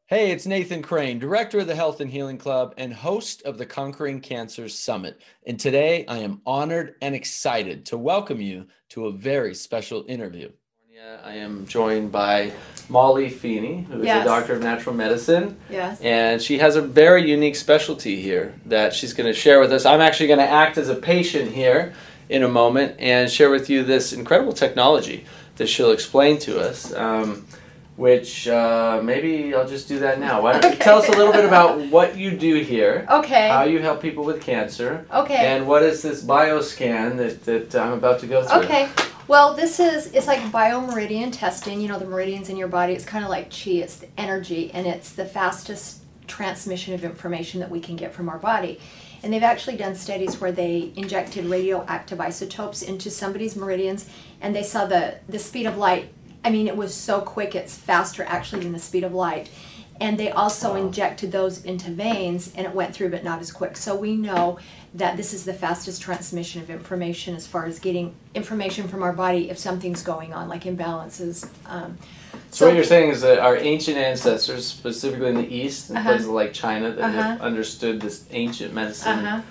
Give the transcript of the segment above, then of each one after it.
Hey, it's Nathan Crane, Director of the Health and Healing Club and host of the Conquering Cancer Summit. And today I am honored and excited to welcome you to a very special interview. I am joined by Molly Feeney, who is a doctor of natural medicine. Yes. And she has a very unique specialty here that she's going to share with us. I'm actually going to act as a patient here in a moment and share with you this incredible technology that she'll explain to us. Which maybe I'll just do that now. Why don't you tell us a little bit about what you do here? Okay. How you help people with cancer. Okay. And what is this bioscan that I'm about to go through? Okay. Well, it's like biomeridian testing. You know, the meridians in your body, it's kind of like chi, it's the energy, and it's the fastest transmission of information that we can get from our body. And they've actually done studies where they injected radioactive isotopes into somebody's meridians, and they saw the speed of light. I mean, it was so quick, it's faster actually than the speed of light. And they also injected those into veins, and it went through, but not as quick. So we know that this is the fastest transmission of information as far as getting information from our body if something's going on, like imbalances. So what you're saying is that our ancient ancestors, specifically in the East, in places like China, that have understood this ancient medicine,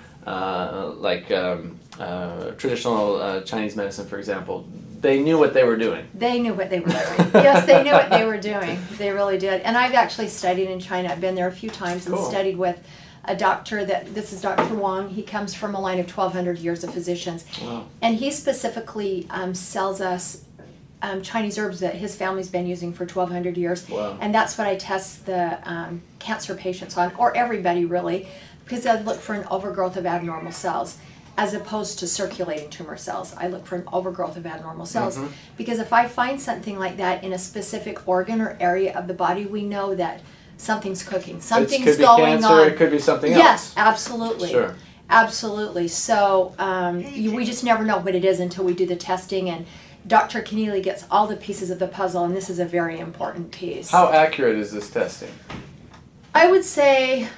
traditional Chinese medicine, for example, they knew what they were doing. They knew what they were doing. Yes, they knew what they were doing. They really did. And I've actually studied in China. I've been there a few times and studied with a doctor this is Dr. Wang. He comes from a line of 1,200 years of physicians. Wow. And he specifically sells us Chinese herbs that his family's been using for 1,200 years. Wow. And that's what I test the cancer patients on, or everybody really, because I look for an overgrowth of abnormal cells, as opposed to circulating tumor cells. I look for an overgrowth of abnormal cells. Because if I find something like that in a specific organ or area of the body, we know that something's cooking. Something's going on. It could be something else. Yes, absolutely. Sure. Absolutely. So we just never know what it is until we do the testing, and Dr. Keneally gets all the pieces of the puzzle, and this is a very important piece. How accurate is this testing? I would say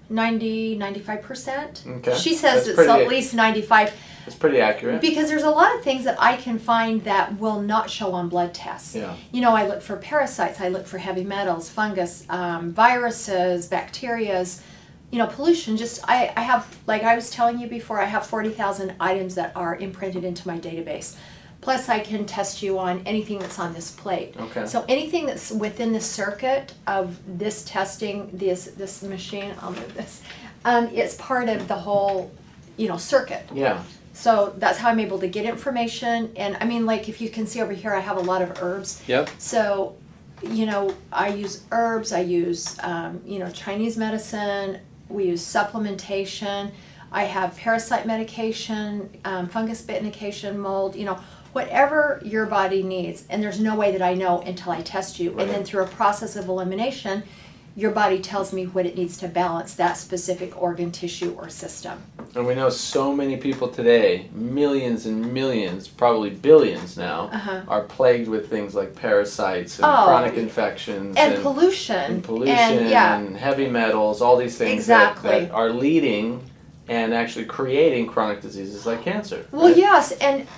95%. Okay. She says it's at least 95. It's pretty accurate. Because there's a lot of things that I can find that will not show on blood tests. Yeah. You know, I look for parasites, I look for heavy metals, fungus, viruses, bacterias, you know, pollution. I have, like I was telling you before, I have 40,000 items that are imprinted into my database. Plus, I can test you on anything that's on this plate. Okay. So anything that's within the circuit of this testing, this machine, I'll move this, it's part of the whole, you know, circuit. Yeah. So that's how I'm able to get information. And I mean, like if you can see over here, I have a lot of herbs. Yep. So, you know, I use herbs, I use, you know, Chinese medicine, we use supplementation, I have parasite medication, fungus bit medication, mold, you know, whatever your body needs, and there's no way that I know until I test you. Right. And then through a process of elimination, your body tells me what it needs to balance that specific organ, tissue, or system. And we know so many people today, millions and millions, probably billions now, are plagued with things like parasites and chronic infections. And pollution. And pollution and heavy metals, all these things that are leading and actually creating chronic diseases like cancer. Well, yes, and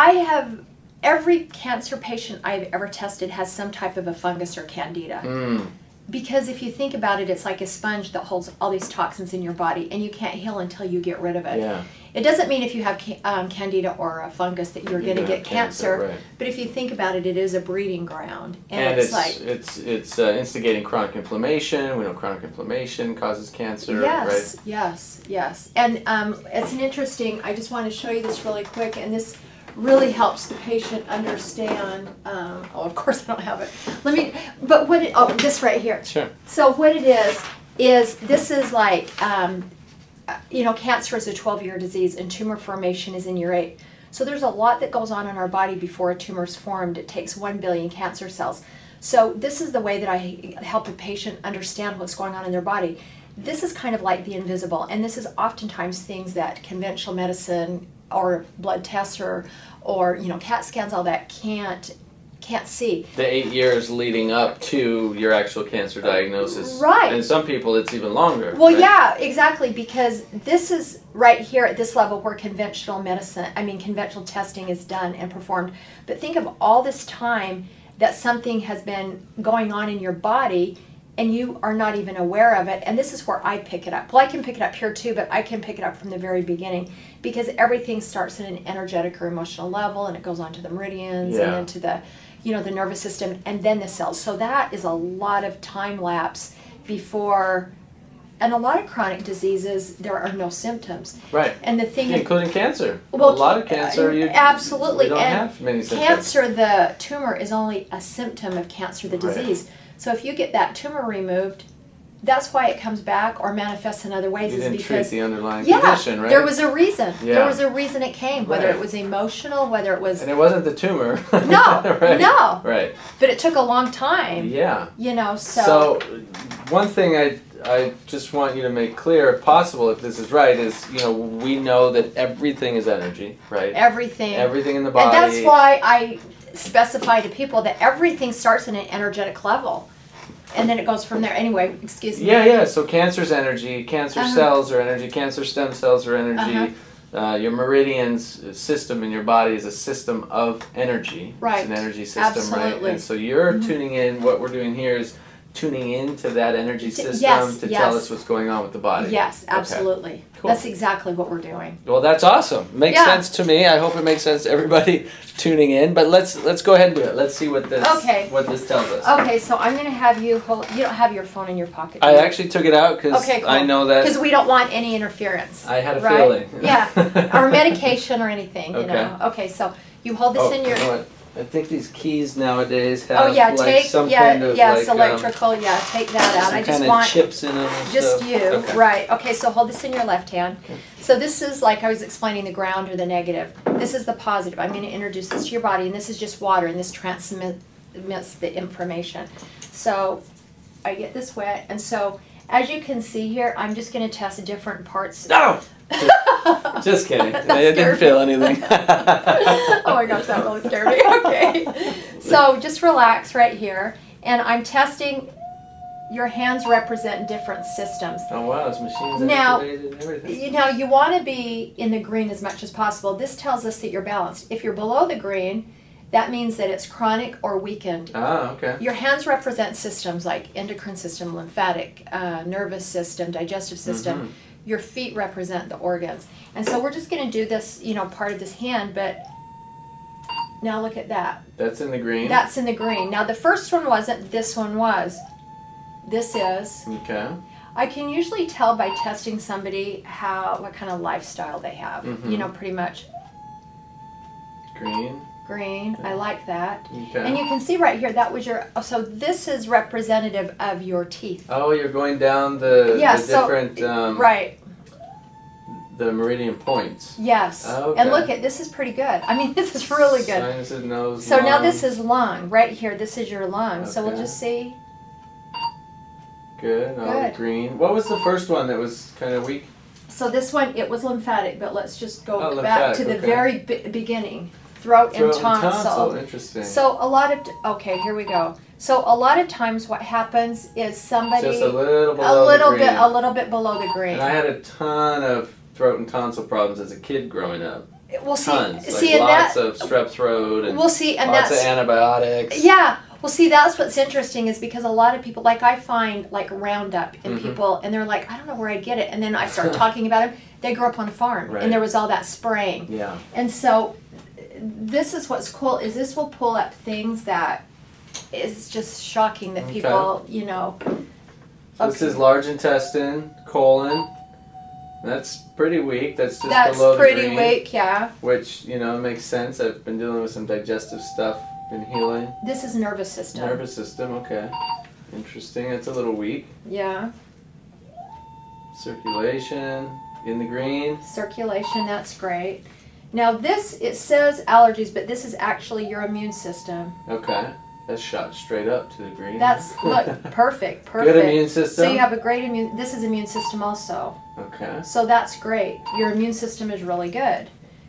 every cancer patient I've ever tested has some type of a fungus or candida. Because if you think about it, it's like a sponge that holds all these toxins in your body, and you can't heal until you get rid of it. Yeah. It doesn't mean if you have candida or a fungus that you're going to get cancer, right. But if you think about it, it is a breeding ground. And it's instigating chronic inflammation. We know chronic inflammation causes cancer, yes, right? Yes. And it's an interesting, I just want to show you this really quick, and this really helps the patient understand. Of course I don't have it. This right here. Sure. So what it is this is like, you know, cancer is a 12-year disease, and tumor formation is in year 8. So there's a lot that goes on in our body before a tumor is formed. It takes 1 billion cancer cells. So this is the way that I help a patient understand what's going on in their body. This is kind of like the invisible, and this is oftentimes things that conventional medicine or blood tests or you know, CAT scans, all that can't see. The 8 years leading up to your actual cancer diagnosis. Right. And some people it's even longer. Well, right? yeah, exactly, because this is right here at this level where conventional testing is done and performed. But think of all this time that something has been going on in your body and you are not even aware of it. And this is where I pick it up. Well, I can pick it up here too, but I can pick it up from the very beginning, because everything starts at an energetic or emotional level, and it goes on to the meridians, and then to the, the nervous system, and then the cells. So that is a lot of time lapse before. And a lot of chronic diseases, there are no symptoms. Right. And the thing, including cancer. Well, a lot of cancer, absolutely, you don't and have many symptoms. Cancer, the tumor, is only a symptom of cancer, the disease. Right. So if you get that tumor removed, that's why it comes back or manifests in other ways. You is didn't because, treat the underlying condition, right? There was a reason. Yeah. There was a reason it came, whether Right. it was emotional, whether it was. And it wasn't the tumor. No, right. no. Right. But it took a long time. Yeah. So one thing I just want you to make clear, if possible, if this is right, is, we know that everything is energy, right? Everything in the body. And that's why I specify to people that everything starts in an energetic level, and then it goes from there. Anyway, excuse me. Yeah. So cancer's energy, cancer cells are energy, cancer stem cells are energy. Your meridians system in your body is a system of energy. Right. It's an energy system, Absolutely. right? And so you're tuning in. What we're doing here is tuning into that energy system to yes. tell us what's going on with the body. Yes, absolutely. Okay. Cool. That's exactly what we're doing. Well, that's awesome. Makes sense to me. I hope it makes sense to everybody tuning in. But let's go ahead and do it. Let's see what this tells us. Okay, so I'm going to have you hold. You don't have your phone in your pocket. I actually took it out because cool. I know that. Because we don't want any interference. I had a right? feeling. Yeah, or medication or anything. Okay. Okay, so you hold this in your. You know what? I think these keys nowadays have some take kind of electrical. Take that out. some I just kind want of chips in them. And just stuff. you, Okay. right? Okay, so hold this in your left hand. Okay. So this is, like I was explaining, the ground or the negative. This is the positive. I'm going to introduce this to your body, and this is just water, and this transmits the information. So I get this wet, and so as you can see here, I'm just going to test different parts. No. Just kidding. I didn't feel anything. Oh my gosh, that really scared me. Okay. So just relax right here. And I'm testing, your hands represent different systems. Oh wow, this machine's Now, activated and everything. You want to be in the green as much as possible. This tells us that you're balanced. If you're below the green, that means that it's chronic or weakened. Ah, okay. Your hands represent systems like endocrine system, lymphatic, nervous system, digestive system. Mm-hmm. Your feet represent the organs. And so we're just going to do this, part of this hand, but now look at that. That's in the green. That's in the green. Now the first one wasn't, this one was. This is. Okay. I can usually tell by testing somebody what kind of lifestyle they have. Mm-hmm. Pretty much. Green. Green. I like that. Okay. And you can see right here, that was so this is representative of your teeth. Oh, you're going down the different right. the meridian points. Yes. Okay. And look this is pretty good. I mean, this is really good. Sinuses, nose, So lung. now this is lung right here. This is your lung. So we'll Okay. just see. Good. All Good. the green. What was the first one that was kind of weak? So this one, it was lymphatic, but let's just go Oh, back to the very beginning. Throat and tonsil. Interesting. So a lot of here we go. So a lot of times what happens is somebody Just a little below a little bit below the green. And I had a ton of throat and tonsil problems as a kid growing up. We'll see. Tons. See, like lots and of strep throat and we'll see, and lots that's of antibiotics. yeah. Well, see, that's what's interesting is because a lot of people, like I find like Roundup in people, and they're like, I don't know where I get it, and then I start talking about them. They grew up on a farm, Right. and there was all that spraying. Yeah. And so this is what's cool is this will pull up things that is just shocking that people, So this is large intestine, colon. That's pretty weak. That's just below the green. That's pretty weak, yeah. Which, makes sense. I've been dealing with some digestive stuff, been healing. This is nervous system. Nervous system, okay. Interesting. It's a little weak. Yeah. Circulation, in the green. Circulation, that's great. Now this, it says allergies, but this is actually your immune system. Okay. That's shot straight up to the green. That's, look, perfect. Good immune system. So you have a great this is immune system also. Okay. So that's great. Your immune system is really good.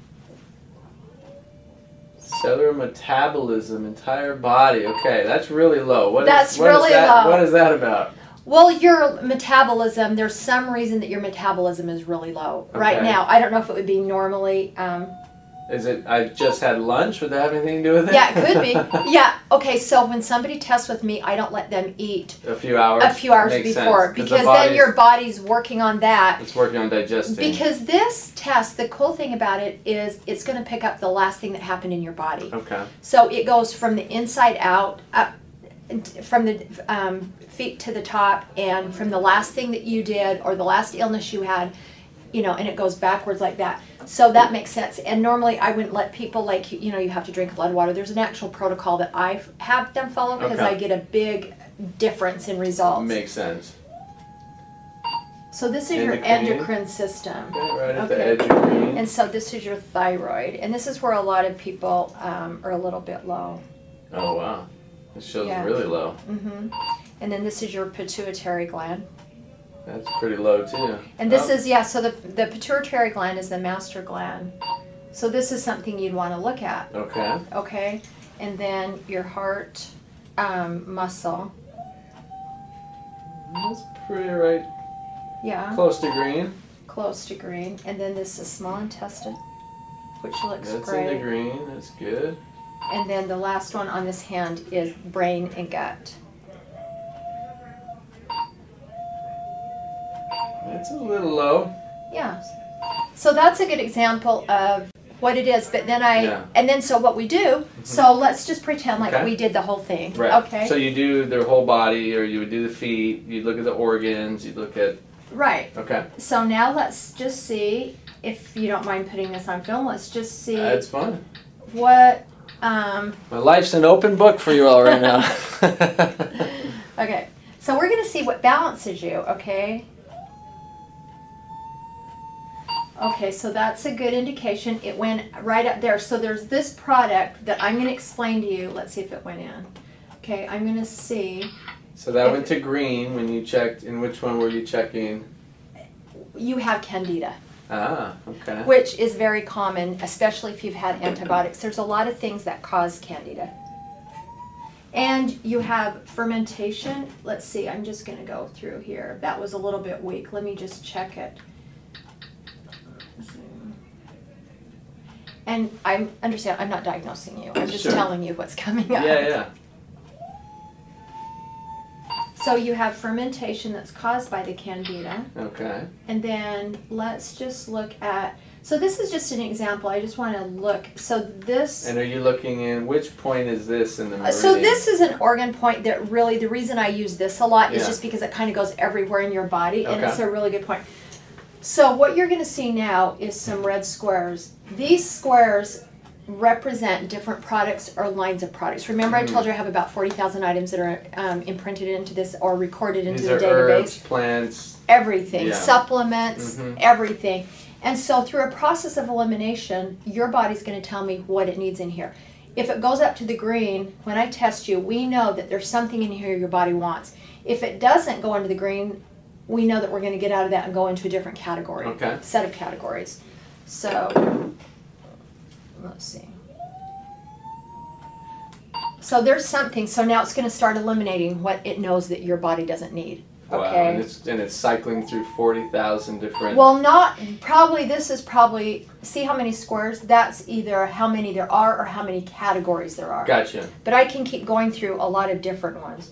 Cellular metabolism, entire body. Okay, that's really low. What That's is low. What is that about? Well, your metabolism, there's some reason that your metabolism is really low right Okay. now. I don't know if it would be normally Is it, I just had lunch? Would that have anything to do with it? Yeah, it could be. Yeah. Okay, so when somebody tests with me, I don't let them eat a few hours Makes before. Sense, because then your body's working on that. It's working on digesting. Because this test, the cool thing about it is it's going to pick up the last thing that happened in your body. Okay. So it goes from the inside out, up, from the feet to the top, and from the last thing that you did or the last illness you had, you know, and it goes backwards like that. So that makes sense. And normally I wouldn't let people, like, you know, you have to drink a lot of water. There's an actual protocol that I have them follow because I get a big difference in results. Makes sense. So this is your endocrine system. Okay, right at the edge of green. And so this is your thyroid. And this is where a lot of people are a little bit low. Oh, wow. It shows really low. Mm-hmm. And then this is your pituitary gland. That's pretty low too. And this is, yeah, so the pituitary gland is the master gland. So this is something you'd want to look at. Okay. Okay. And then your heart muscle. That's pretty right. Yeah. Close to green. Close to green. And then this is small intestine, which looks That's great. in the green. That's good. And then the last one on this hand is brain and gut. It's a little low. Yeah. So that's a good example of what it is. But then and then so what we do, so let's just pretend like we did the whole thing. Right. Okay. So you do their whole body, or you would do the feet, you'd look at the organs, you'd look at... Right. Okay. So now let's just see, if you don't mind putting this on film, let's just see. It's fun. What... My life's an open book for you all right now. Okay. So we're going to see what balances you, okay? Okay, so that's a good indication. It went right up there. So there's this product that I'm going to explain to you. Let's see if it went in. Okay, I'm going to see. So that went to green when you checked. In which one were you checking? You have Candida. Ah, okay. Which is very common, especially if you've had antibiotics. There's a lot of things that cause Candida. And you have fermentation. Let's see, I'm just going to go through here. That was a little bit weak. Let me just check it. And I understand, I'm not diagnosing you. I'm just telling you what's coming up. Yeah, yeah. So you have fermentation that's caused by the Candida. Okay. And then let's just look at, so this is just an example. I just want to look. So this. And are you looking in, which point is this in the meridian? So this is an organ point that really, the reason I use this a lot is just because it kind of goes everywhere in your body. And it's a really good point. So what you're going to see now is some red squares. These squares represent different products or lines of products. Remember I told you I have about 40,000 items that are imprinted into this or recorded into the database. Herbs, plants. Everything. Supplements, everything. And so through a process of elimination, your body's going to tell me what it needs in here. If it goes up to the green, when I test you, we know that there's something in here your body wants. If it doesn't go into the green, we know that we're going to get out of that and go into a different category, set of categories. So, let's see. So there's something. So now it's going to start eliminating what it knows that your body doesn't need. Okay. Wow, and it's cycling through 40,000 different... Well, not, probably, this is probably, see how many squares? That's either how many there are or how many categories there are. Gotcha. But I can keep going through a lot of different ones.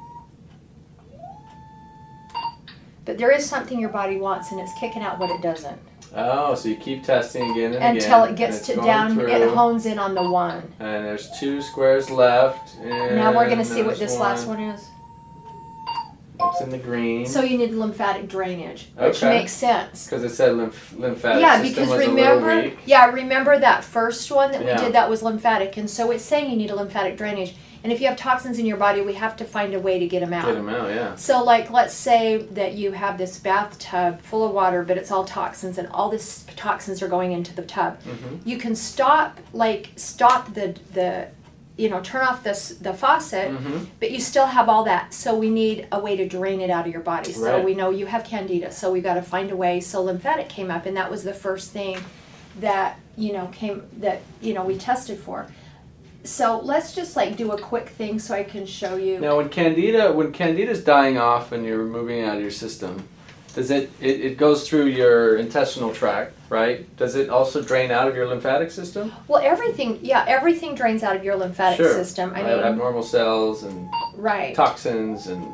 But there is something your body wants, and it's kicking out what it doesn't. Oh, so you keep testing again and until again. It gets to down, it hones in on the one. And there's 2 squares left. And now we're going to see what this last one is. It's in the green. So you need lymphatic drainage, which makes sense. Because it said lymphatic system was remember, a little weak. Yeah, remember that first one that we did that was lymphatic, and so it's saying you need a lymphatic drainage. And if you have toxins in your body, we have to find a way to get them out. Get them out, yeah. So, like, let's say that you have this bathtub full of water, but it's all toxins, and all this toxins are going into the tub. You can stop the you know, turn off the faucet, but you still have all that. So we need a way to drain it out of your body. So we know you have Candida, so we got to find a way. So lymphatic came up, and that was the first thing that, you know, we tested for. So let's just like do a quick thing so I can show you. Now when Candida's dying off and you're removing it out of your system, Does it goes through your intestinal tract, right? Does it also drain out of your lymphatic system? Well, everything drains out of your lymphatic system. I mean, abnormal cells and toxins and.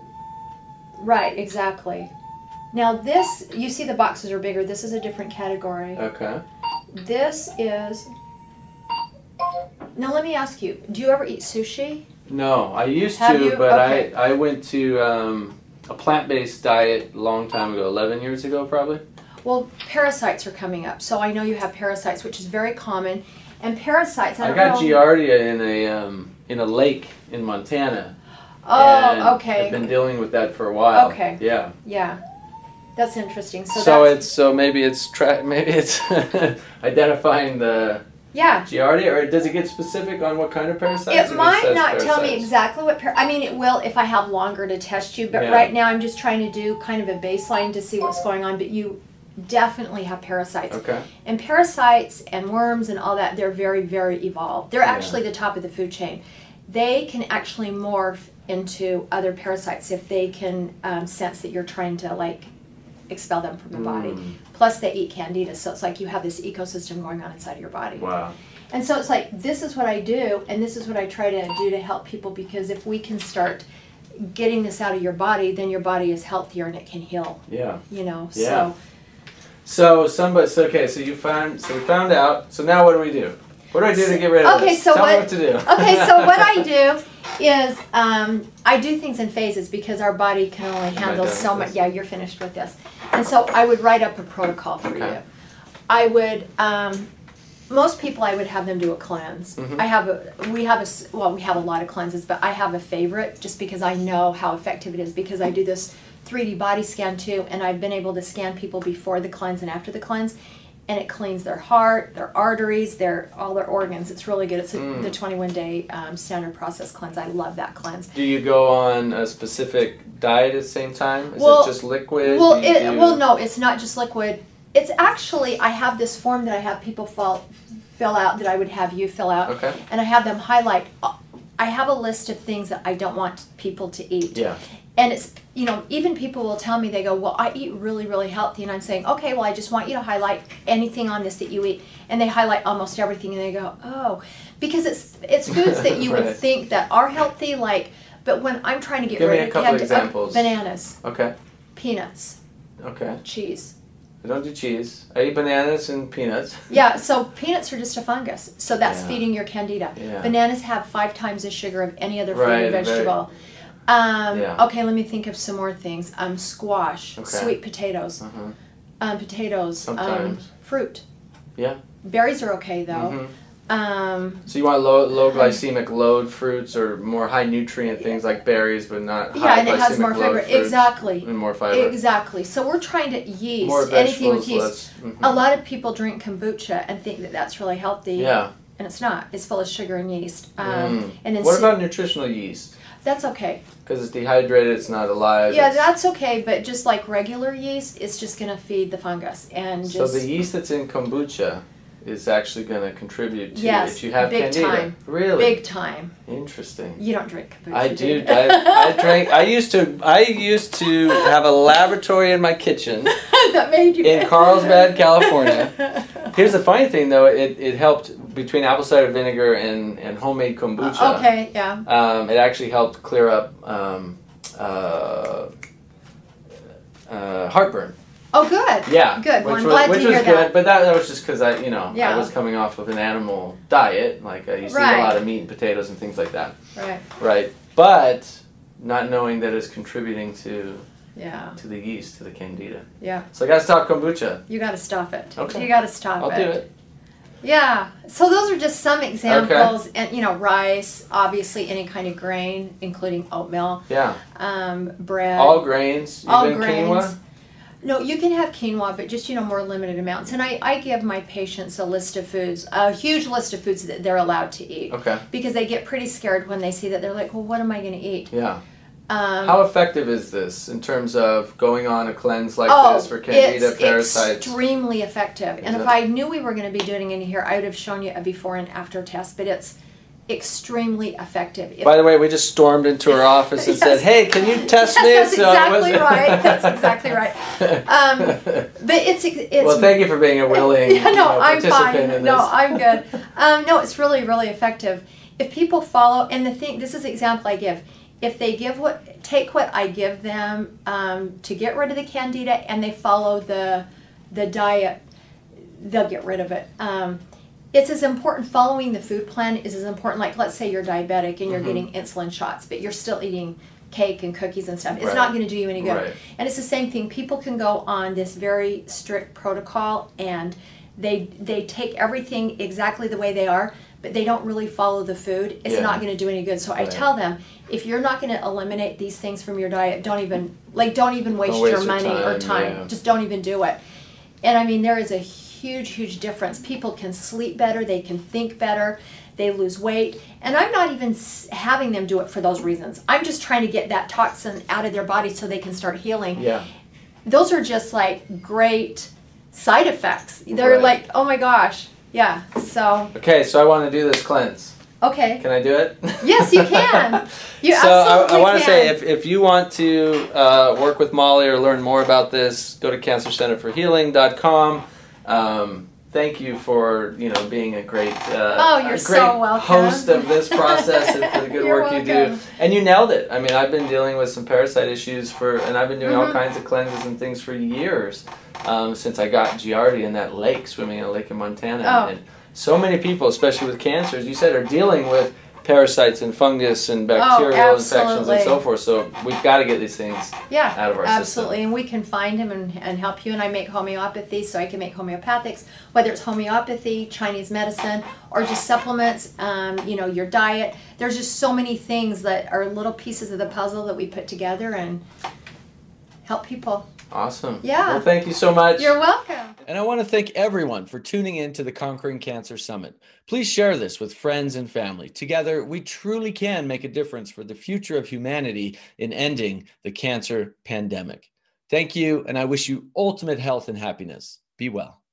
Right, exactly. Now this, you see the boxes are bigger. This is a different category. Okay. This is. Now let me ask you: do you ever eat sushi? No, I used to, but okay. I went to a plant-based diet a long time ago, 11 years ago probably. Well, parasites are coming up, so I know you have parasites, which is very common. And parasites, I got Giardia in a lake in Montana. Oh, okay. I've been dealing with that for a while. Okay. Yeah. Yeah. That's interesting. Maybe it's identifying the Giardia, or does it get specific on what kind of parasites? It might not tell me exactly what I mean, it will if I have longer to test you, but right now I'm just trying to do kind of a baseline to see what's going on, but you definitely have parasites. Okay. And parasites and worms and all that, they're very, very evolved. They're actually the top of the food chain. They can actually morph into other parasites if they can sense that you're trying to like expel them from the body. Plus they eat candida, so it's like you have this ecosystem going on inside of your body. Wow. And so it's like, this is what I do, and this is what I try to do to help people, because if we can start getting this out of your body, then your body is healthier and it can heal. Yeah. You know, yeah. So we found out, so now what do we do? What do I do to get rid of this? Tell me what to do. Okay, so what I do is I do things in phases because our body can only handle so much. Yeah, you're finished with this. And so I would write up a protocol for you. I would, most people I would have them do a cleanse. We have a lot of cleanses, but I have a favorite just because I know how effective it is, because I do this 3D body scan too, and I've been able to scan people before the cleanse and after the cleanse. And it cleans their heart, their arteries, all their organs. It's really good. It's the 21-day standard process cleanse. I love that cleanse. Do you go on a specific diet at the same time? Is it just liquid? Well, no, it's not just liquid. It's actually, I have this form that I have people fill out, that I would have you fill out. Okay. And I have them highlight. I have a list of things that I don't want people to eat. Yeah. And it's, even people will tell me, they go, well, I eat really, really healthy. And I'm saying, okay, well, I just want you to highlight anything on this that you eat. And they highlight almost everything. And they go, oh, because it's foods that you would think that are healthy, but when I'm trying to get rid of... Give me a couple examples. Bananas. Okay. Peanuts. Okay. Cheese. I don't do cheese. I eat bananas and peanuts. Yeah, so peanuts are just a fungus. So that's feeding your candida. Yeah. Bananas have 5 times the sugar of any other fruit and vegetable. Okay, let me think of some more things. Squash, sweet potatoes, potatoes, fruit. Yeah. Berries are okay though. So you want low glycemic load fruits, or more high nutrient things like berries, but not high and it has more fiber. Exactly. And more fiber. Exactly. So we're trying to yeast, more anything with yeast. A lot of people drink kombucha and think that that's really healthy. Yeah. And it's not. It's full of sugar and yeast. And then what about nutritional yeast? That's okay. Because it's dehydrated, it's not alive. Yeah, that's okay, but just like regular yeast, it's just going to feed the fungus. So the yeast that's in kombucha is actually going to contribute to if you have big candida. Time. Really? Big time. Interesting. You don't drink kombucha. I do. I drank. I used to have a laboratory in my kitchen. That made you in Carlsbad, California. Here's the funny thing, though. It helped between apple cider vinegar and homemade kombucha. Okay. Yeah. It actually helped clear up heartburn. Oh, good. Yeah. Good. Well, I'm glad to hear that. But that was just because I was coming off of an animal diet. Like I used to eat a lot of meat and potatoes and things like that. Right. Right. But not knowing that it's contributing to the yeast, to the candida. Yeah. So I got to stop kombucha. You got to stop it. Okay. You got to stop it. I'll do it. Yeah. So those are just some examples. Okay. And rice, obviously any kind of grain, including oatmeal. Yeah. Bread. All grains. All grains. Quinoa? No, you can have quinoa, but just, more limited amounts. And I give my patients a list of foods, a huge list of foods that they're allowed to eat. Okay. Because they get pretty scared when they see that. They're like, well, what am I going to eat? Yeah. How effective is this in terms of going on a cleanse like this for candida parasites? It's extremely effective. And if I knew we were going to be doing it in here, I would have shown you a before and after test. But extremely effective. By the way, we just stormed into her office and said, "Hey, can you test me?" That's exactly right. That's exactly right. But it's well, thank you for being a willing I'm participant fine. in this. No, I'm good. No, it's really, really effective. If people follow, and this is the example I give. If they take what I give them to get rid of the candida, and they follow the diet, they'll get rid of it. It's as important, following the food plan is as important, like let's say you're diabetic and you're getting insulin shots, but you're still eating cake and cookies and stuff. It's not going to do you any good. Right. And it's the same thing. People can go on this very strict protocol and they take everything exactly the way they are, but they don't really follow the food. It's not going to do any good. So I tell them, if you're not going to eliminate these things from your diet, don't even waste your money or time. Yeah. Just don't even do it. And I mean, there is a huge difference. People can sleep better, they can think better, they lose weight, and I'm not even having them do it for those reasons. I'm just trying to get that toxin out of their body so they can start healing. Yeah. Those are just like great side effects. They're like, oh my gosh. Yeah. So okay, so I want to do this cleanse. Okay. Can I do it? Yes, you can. You so I want to say, if you want to work with Molly or learn more about this, go to cancercenterforhealing.com. Thank you for being a great host of this process and for the good work you do. And you nailed it. I mean, I've been dealing with some parasite issues and I've been doing all kinds of cleanses and things for years since I got Giardia in that lake, swimming in a lake in Montana. And so many people, especially with cancer, as you said, are dealing with parasites and fungus and bacterial infections and so forth. So we've got to get these things out of our absolutely. system. And we can find them and help you. And I make homeopathy, so I can make homeopathics, whether it's homeopathy, Chinese medicine, or just supplements, your diet. There's just so many things that are little pieces of the puzzle that we put together and help people. Awesome. Yeah. Well, thank you so much. You're welcome. And I want to thank everyone for tuning in to the Conquering Cancer Summit. Please share this with friends and family. Together, we truly can make a difference for the future of humanity in ending the cancer pandemic. Thank you, and I wish you ultimate health and happiness. Be well.